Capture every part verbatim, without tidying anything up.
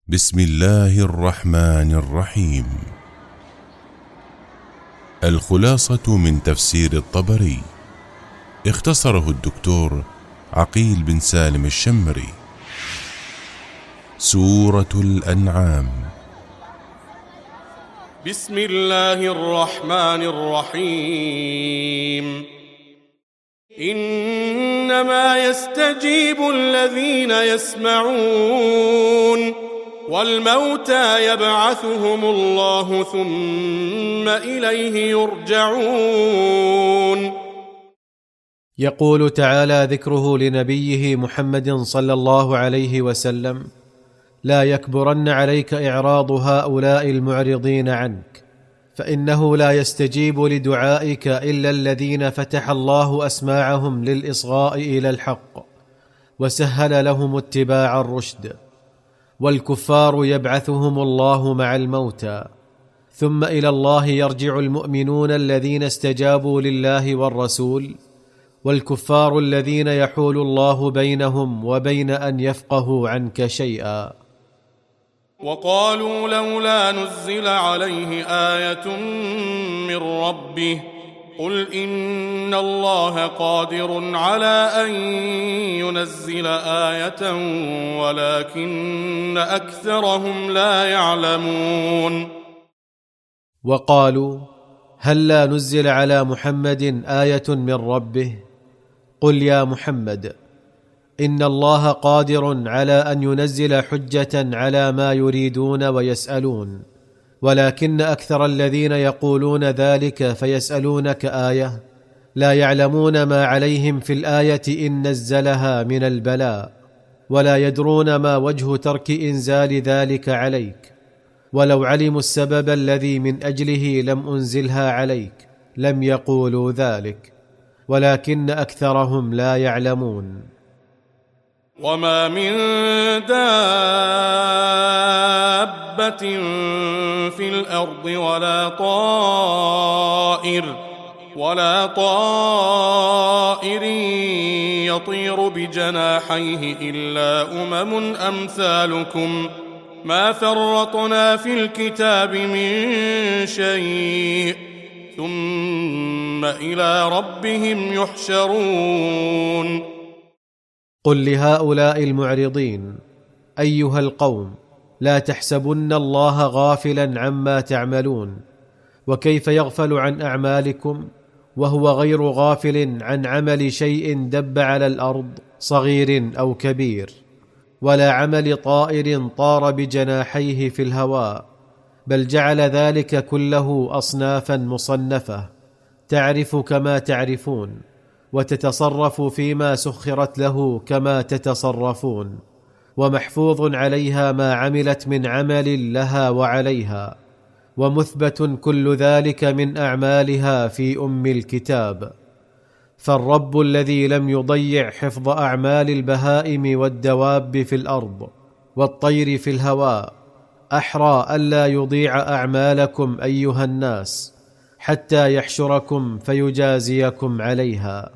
بسم الله الرحمن الرحيم. الخلاصة من تفسير الطبري، اختصره الدكتور عقيل بن سالم الشمري. سورة الأنعام. بسم الله الرحمن الرحيم. إنما يستجيب الذين يسمعون والموتى يبعثهم الله ثم إليه يرجعون. يقول تعالى ذكره لنبيه محمد صلى الله عليه وسلم: لا يكبرن عليك إعراض هؤلاء المعرضين عنك، فإنه لا يستجيب لدعائك إلا الذين فتح الله أسماعهم للإصغاء إلى الحق وسهل لهم اتباع الرشد. والكفار يبعثهم الله مع الموتى، ثم إلى الله يرجع المؤمنون الذين استجابوا لله والرسول، والكفار الذين يحول الله بينهم وبين أن يفقهوا عنك شيئا. وقالوا لولا نزل عليه آية من ربه قل إن الله قادر على أن ينزل آية ولكن أكثرهم لا يعلمون. وقالوا هل لا نزل على محمد آية من ربه؟ قل يا محمد إن الله قادر على أن ينزل حجة على ما يريدون ويسألون، ولكن أكثر الذين يقولون ذلك فيسألونك آية لا يعلمون ما عليهم في الآية إن نزلها من البلاء، ولا يدرون ما وجه ترك إنزال ذلك عليك، ولو علموا السبب الذي من أجله لم أنزلها عليك لم يقولوا ذلك، ولكن أكثرهم لا يعلمون. وما من دابة في الأرض ولا طائر ولا طائر يطير بجناحيه إلا أمم أمثالكم ما فرطنا في الكتاب من شيء ثم إلى ربهم يحشرون. قل لهؤلاء المعرضين: أيها القوم، لا تحسبن الله غافلا عما تعملون، وكيف يغفل عن أعمالكم وهو غير غافل عن عمل شيء دب على الأرض صغير أو كبير، ولا عمل طائر طار بجناحيه في الهواء، بل جعل ذلك كله أصنافا مصنفة تعرف كما تعرفون، وتتصرف فيما سخرت له كما تتصرفون، ومحفوظ عليها ما عملت من عمل لها وعليها، ومثبت كل ذلك من أعمالها في أم الكتاب. فالرب الذي لم يضيع حفظ أعمال البهائم والدواب في الأرض والطير في الهواء أحرى ألا يضيع أعمالكم أيها الناس حتى يحشركم فيجازيكم عليها.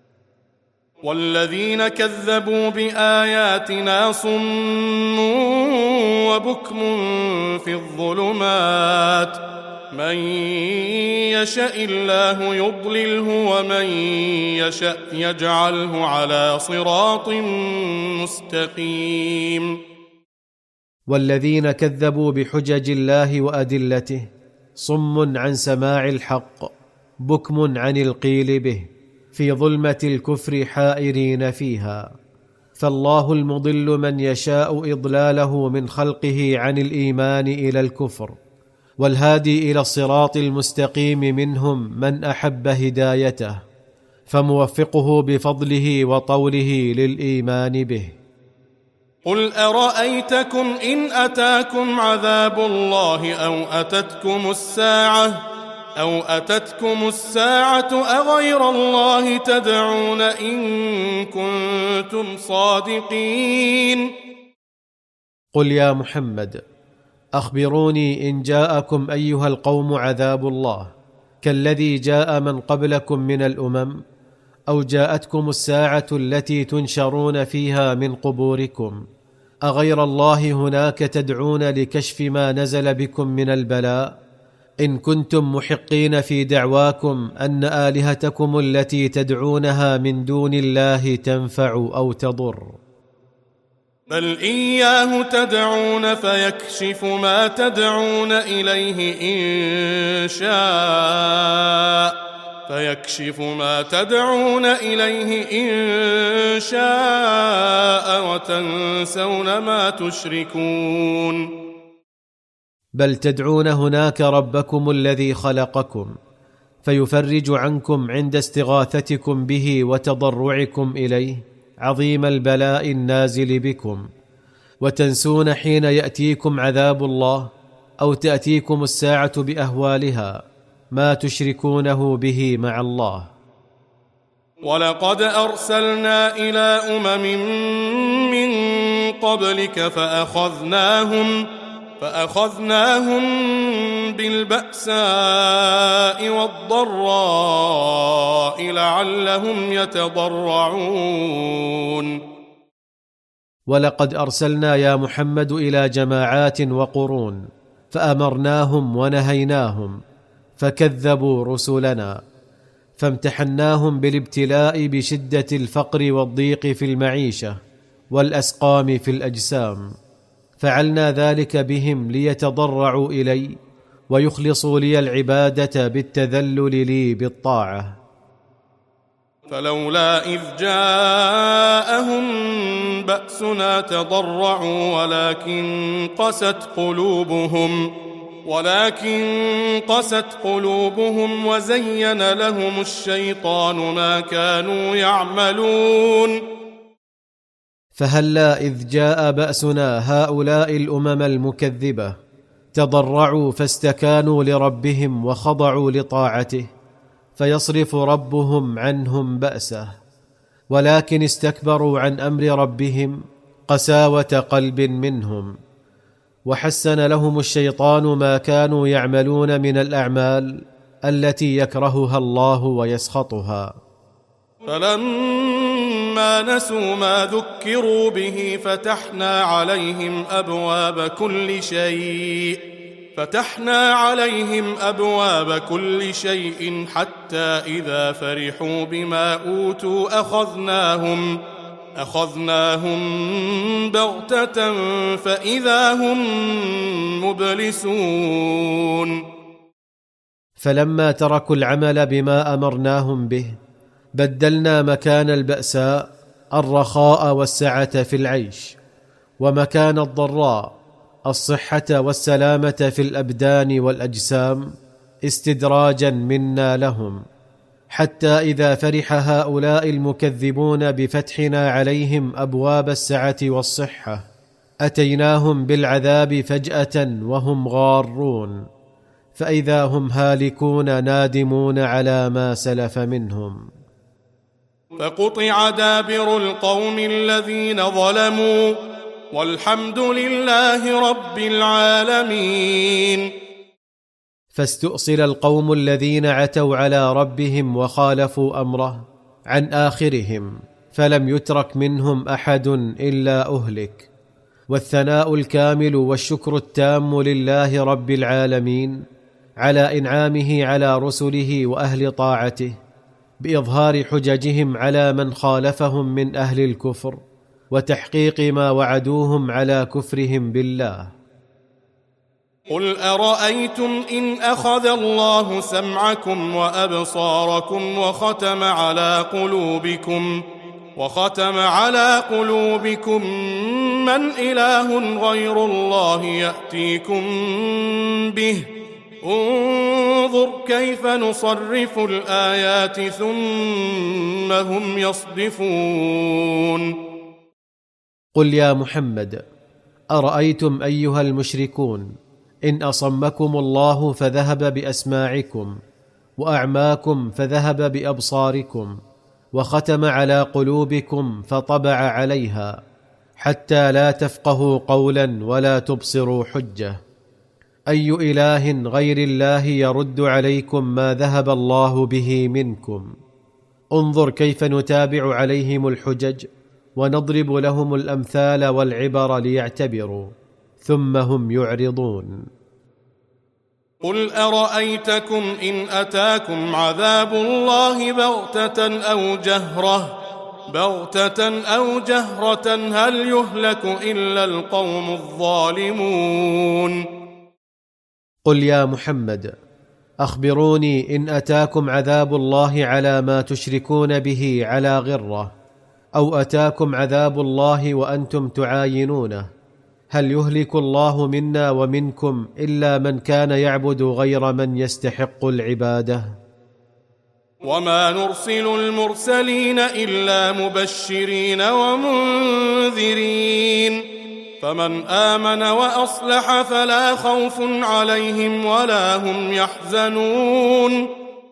والذين كذبوا بآياتنا صم وبكم في الظلمات من يشاء الله يضلله ومن يشاء يجعله على صراط مستقيم. والذين كذبوا بحجج الله وأدلته صم عن سماع الحق بكم عن القيل به في ظلمة الكفر حائرين فيها. فالله المضل من يشاء إضلاله من خلقه عن الإيمان إلى الكفر، والهادي إلى الصراط المستقيم منهم من أحب هدايته، فموفقه بفضله وطوله للإيمان به. قل أرأيتكم إن أتاكم عذاب الله أو أتتكم الساعة أو أتتكم الساعة أغير الله تدعون إن كنتم صادقين. قل يا محمد أخبروني إن جاءكم أيها القوم عذاب الله كالذي جاء من قبلكم من الأمم، أو جاءتكم الساعة التي تنشرون فيها من قبوركم، أغير الله هناك تدعون لكشف ما نزل بكم من البلاء؟ إن كنتم محقين في دعواكم أن آلهتكم التي تدعونها من دون الله تنفع أو تضر. بل إياه تدعون فيكشف ما تدعون إليه إن شاء فيكشف ما تدعون إليه إن شاء وتنسون ما تشركون. بل تدعون هناك ربكم الذي خلقكم فيفرج عنكم عند استغاثتكم به وتضرعكم إليه عظيم البلاء النازل بكم، وتنسون حين يأتيكم عذاب الله أو تأتيكم الساعة بأهوالها ما تشركونه به مع الله. ولقد أرسلنا إلى أمم من قبلك فأخذناهم فأخذناهم بالبأساء والضراء لعلهم يتضرعون. ولقد أرسلنا يا محمد إلى جماعات وقرون فأمرناهم ونهيناهم فكذبوا رسلنا، فامتحناهم بالابتلاء بشدة الفقر والضيق في المعيشة والأسقام في الأجسام، فعلنا ذلك بهم ليتضرعوا إلي ويخلصوا لي العبادة بالتذلل لي بالطاعة. فلولا إذ جاءهم بأسنا تضرعوا ولكن قست قلوبهم ولكن قست قلوبهم وزين لهم الشيطان ما كانوا يعملون. فهلا إذ جاء بأسنا هؤلاء الأمم المكذبة تضرعوا فاستكانوا لربهم وخضعوا لطاعته فيصرف ربهم عنهم بأسه، ولكن استكبروا عن أمر ربهم قساوة قلب منهم، وحسن لهم الشيطان ما كانوا يعملون من الأعمال التي يكرهها الله ويسخطها. فلما نسوا ما ذكروا به فتحنا عليهم أبواب كل شيء فتحنا عليهم أبواب كل شيء حتى إذا فرحوا بما أوتوا أخذناهم أخذناهم بغتة فإذا هم مبلسون. فلما تركوا العمل بما أمرناهم به بدلنا مكان البأساء الرخاء والسعة في العيش، ومكان الضراء الصحة والسلامة في الأبدان والأجسام استدراجا منا لهم، حتى إذا فرح هؤلاء المكذبون بفتحنا عليهم أبواب السعة والصحة أتيناهم بالعذاب فجأة وهم غارون، فإذا هم هالكون نادمون على ما سلف منهم. فقطع دابر القوم الذين ظلموا والحمد لله رب العالمين. فاستؤصل القوم الذين عتوا على ربهم وخالفوا أمره عن آخرهم، فلم يترك منهم أحد إلا أهلك. والثناء الكامل والشكر التام لله رب العالمين على إنعامه على رسله وأهل طاعته بإظهار حججهم على من خالفهم من أهل الكفر وتحقيق ما وعدوهم على كفرهم بالله. قل أرأيتم إن أخذ الله سمعكم وأبصاركم وختم على قلوبكم وختم على قلوبكم من إله غير الله يأتيكم به انظر كيف نصرف الآيات ثم هم يصدفون. قل يا محمد أرأيتم أيها المشركون إن أصمكم الله فذهب بأسماعكم وأعماكم فذهب بأبصاركم وختم على قلوبكم فطبع عليها حتى لا تفقهوا قولا ولا تبصروا حجة، أي إله غير الله يرد عليكم ما ذهب الله به منكم؟ انظر كيف نتابع عليهم الحجج ونضرب لهم الأمثال والعبر ليعتبروا، ثم هم يعرضون. قل أرأيتكم إن أتاكم عذاب الله بغتة أو جهرة بغتة أو جهرة هل يهلك إلا القوم الظالمون؟ قل يا محمد: أخبروني إن أتاكم عذاب الله على ما تشركون به على غرة، أو أتاكم عذاب الله وأنتم تعاينونه، هل يهلك الله منا ومنكم إلا من كان يعبد غير من يستحق العبادة؟ وما نرسل المرسلين إلا مبشرين ومنذرين، فمن آمن وأصلح فلا خوف عليهم ولا هم يحزنون.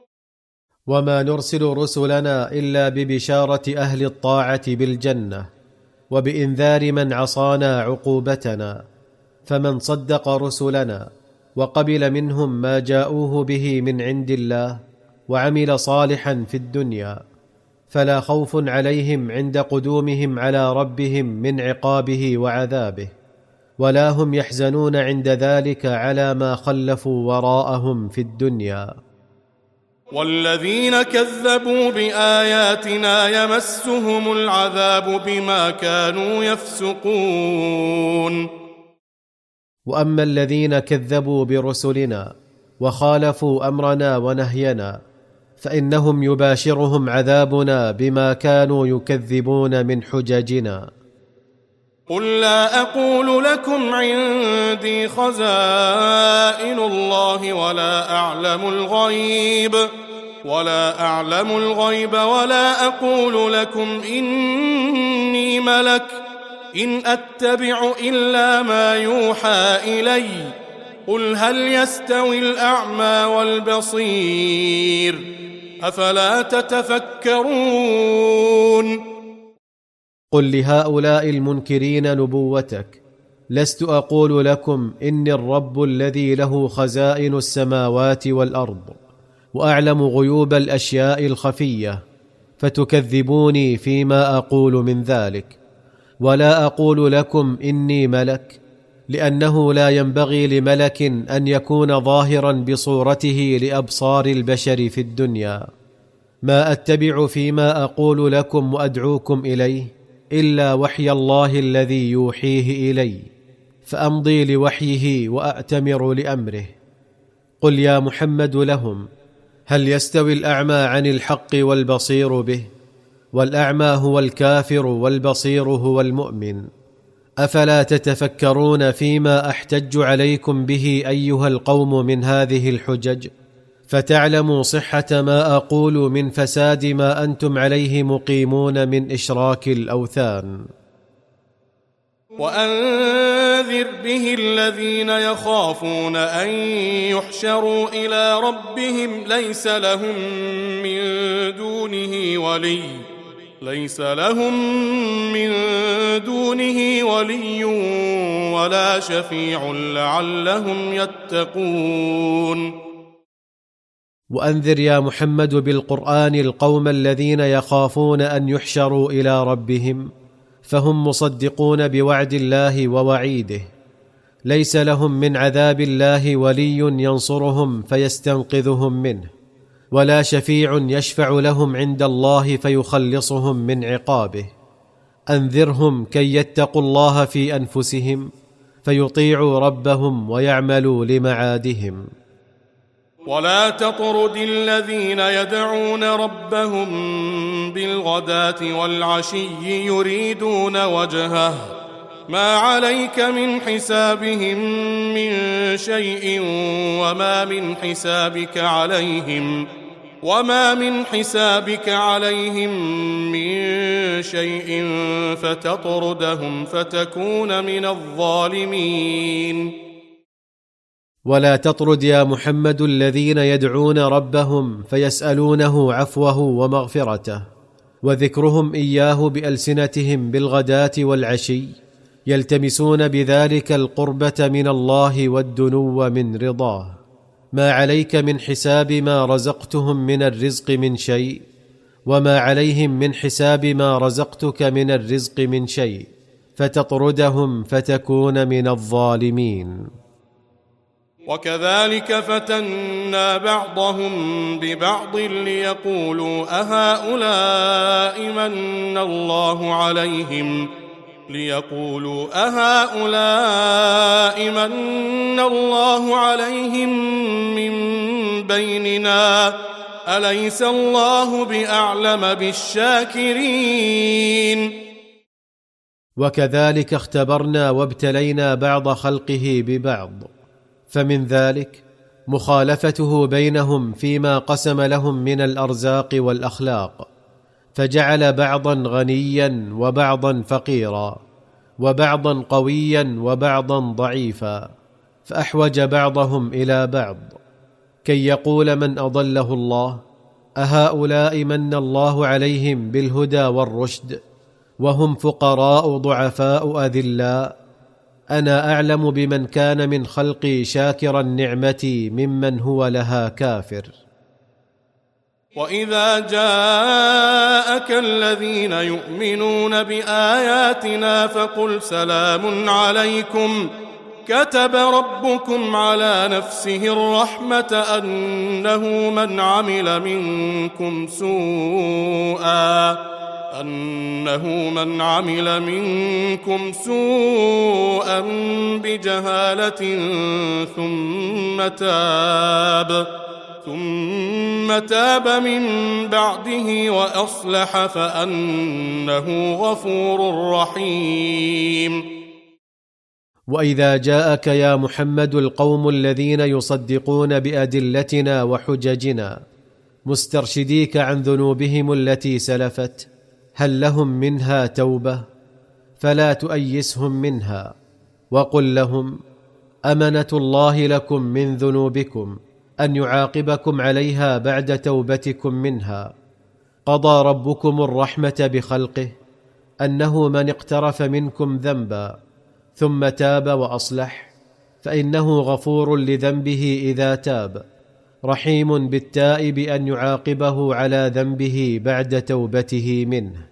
وما نرسل رسلنا إلا ببشارة أهل الطاعة بالجنة، وبإنذار من عصانا عقوبتنا، فمن صدق رسلنا وقبل منهم ما جاءوه به من عند الله وعمل صالحا في الدنيا فلا خوف عليهم عند قدومهم على ربهم من عقابه وعذابه، ولا هم يحزنون عند ذلك على ما خلفوا وراءهم في الدنيا. والذين كذبوا بآياتنا يمسهم العذاب بما كانوا يفسقون. وأما الذين كذبوا برسلنا وخالفوا أمرنا ونهينا فإنهم يباشرهم عذابنا بما كانوا يكذبون من حججنا. قل لا أقول لكم عندي خزائن الله ولا أعلم الغيب ولا أعلم الغيب ولا أقول لكم إني ملك إن أتبع إلا ما يوحى إلي قل هل يستوي الأعمى والبصير أفلا تتفكرون؟ قل لهؤلاء المنكرين نبوتك: لست أقول لكم إني الرب الذي له خزائن السماوات والأرض وأعلم غيوب الأشياء الخفية فتكذبوني فيما أقول من ذلك، ولا أقول لكم إني ملك، لأنه لا ينبغي لملك أن يكون ظاهرا بصورته لأبصار البشر في الدنيا. ما أتبع فيما أقول لكم وأدعوكم إليه إلا وحي الله الذي يوحيه إلي، فأمضي لوحيه وأأتمر لأمره. قل يا محمد لهم: هل يستوي الأعمى عن الحق والبصير به؟ والأعمى هو الكافر والبصير هو المؤمن. أفلا تتفكرون فيما أحتج عليكم به أيها القوم من هذه الحجج، فتعلموا صحة ما أقول من فساد ما أنتم عليه مقيمون من إشراك الأوثان. وأنذر به الذين يخافون أن يحشروا إلى ربهم ليس لهم من دونه ولي ليس لهم من دونه ولي ولا شفيع لعلهم يتقون. وأنذر يا محمد بالقرآن القوم الذين يخافون أن يحشروا إلى ربهم فهم مصدقون بوعد الله ووعيده، ليس لهم من عذاب الله ولي ينصرهم فيستنقذهم منه، ولا شفيع يشفع لهم عند الله فيخلصهم من عقابه. أنذرهم كي يتقوا الله في أنفسهم فيطيعوا ربهم ويعملوا لمعادهم. ولا تطرد الذين يدعون ربهم بالغداة والعشي يريدون وجهه ما عليك من حسابهم من شيء وما من حسابك عليهم وما من حسابك عليهم من شيء فتطردهم فتكون من الظالمين. ولا تطرد يا محمد الذين يدعون ربهم فيسألونه عفوه ومغفرته، وذكرهم إياه بألسنتهم بالغداة والعشي يلتمسون بذلك القربة من الله والدنو من رضاه. ما عليك من حساب ما رزقتهم من الرزق من شيء، وما عليهم من حساب ما رزقتك من الرزق من شيء، فتطردهم فتكون من الظالمين. وكذلك فتنا بعضهم ببعض ليقولوا أهؤلاء من الله عليهم ليقولوا أهؤلاء من الله عليهم من بيننا أليس الله بأعلم بالشاكرين. وكذلك اختبرنا وابتلينا بعض خلقه ببعض، فمن ذلك مخالفته بينهم فيما قسم لهم من الأرزاق والأخلاق، فجعل بعضا غنيا وبعضا فقيرا، وبعضا قويا وبعضا ضعيفا، فأحوج بعضهم إلى بعض، كي يقول من أضله الله أهؤلاء من الله عليهم بالهدى والرشد وهم فقراء ضعفاء أذلاء، أنا أعلم بمن كان من خلقي شاكرا نعمتي ممن هو لها كافر. وإذا جاءك الذين يؤمنون بآياتنا فقل سلام عليكم كتب ربكم على نفسه الرحمة أنه من عمل منكم سوءا أنه من عمل منكم سوءا بجهالة ثم تاب ثم تاب من بعده وأصلح فأنه غفور رحيم. وإذا جاءك يا محمد القوم الذين يصدقون بأدلتنا وحججنا مسترشديك عن ذنوبهم التي سلفت، هل لهم منها توبة؟ فلا تؤيسهم منها، وقل لهم أمنة الله لكم من ذنوبكم أن يعاقبكم عليها بعد توبتكم منها. قضى ربكم الرحمة بخلقه أنه من اقترف منكم ذنبا ثم تاب وأصلح فإنه غفور لذنبه إذا تاب، رحيم بالتائب أن يعاقبه على ذنبه بعد توبته منه.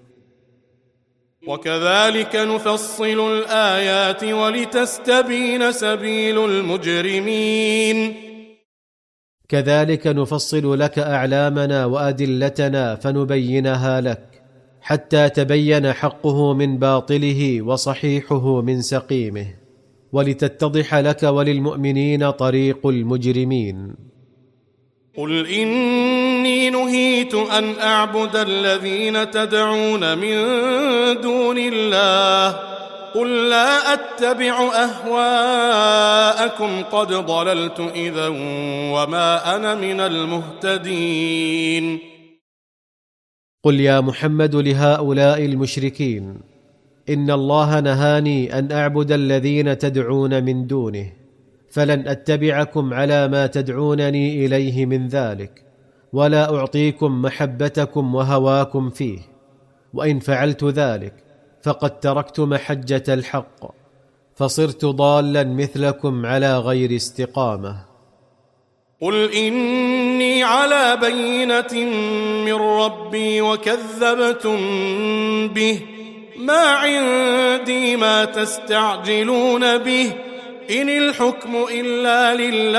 وكذلك نفصل الآيات ولتستبين سبيل المجرمين. كذلك نفصل لك أعلامنا وأدلتنا فنبينها لك حتى تبين حقه من باطله وصحيحه من سقيمه، ولتتضح لك وللمؤمنين طريق المجرمين. قل إني نهيت أن أعبد الذين تدعون من دون الله قل لا أتبع أهواءكم قد ضللت إذا وما أنا من المهتدين. قل يا محمد لهؤلاء المشركين إن الله نهاني أن أعبد الذين تدعون من دونه، فلن أتبعكم على ما تدعونني إليه من ذلك، ولا أعطيكم محبتكم وهواكم فيه، وإن فعلت ذلك فقد تركت محجة الحق، فصرت ضالا مثلكم على غير استقامة. قل إني على بينة من ربي وكذبتم به، ما عندي ما تستعجلون به، إن الحكم إلا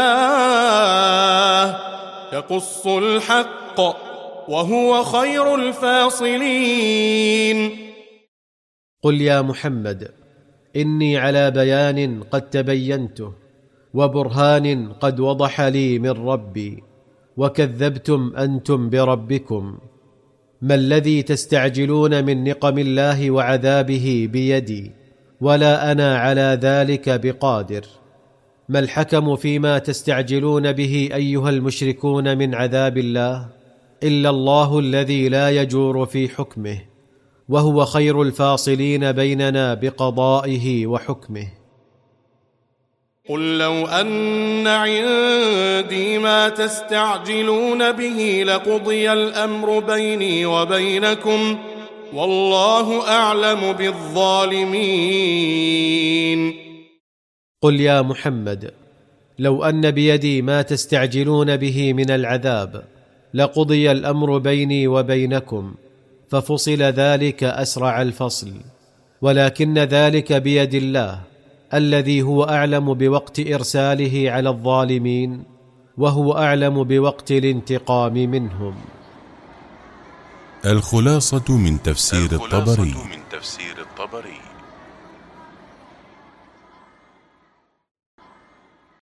لله يقص الحق وهو خير الفاصلين. قل يا محمد إني على بيان قد تبينته وبرهان قد وضح لي من ربي، وكذبتم أنتم بربكم. ما الذي تستعجلون من نقم الله وعذابه بيدي، ولا أنا على ذلك بقادر. ما الحكم فيما تستعجلون به أيها المشركون من عذاب الله إلا الله الذي لا يجور في حكمه، وهو خير الفاصلين بيننا بقضائه وحكمه. قل لو أن عندي ما تستعجلون به لقضي الأمر بيني وبينكم والله أعلم بالظالمين. قل يا محمد لو أن بيدي ما تستعجلون به من العذاب لقضي الامر بيني وبينكم ففصل ذلك اسرع الفصل، ولكن ذلك بيد الله الذي هو اعلم بوقت ارساله على الظالمين، وهو اعلم بوقت الانتقام منهم. الخلاصة من تفسير الخلاصة الطبري. من تفسير الطبري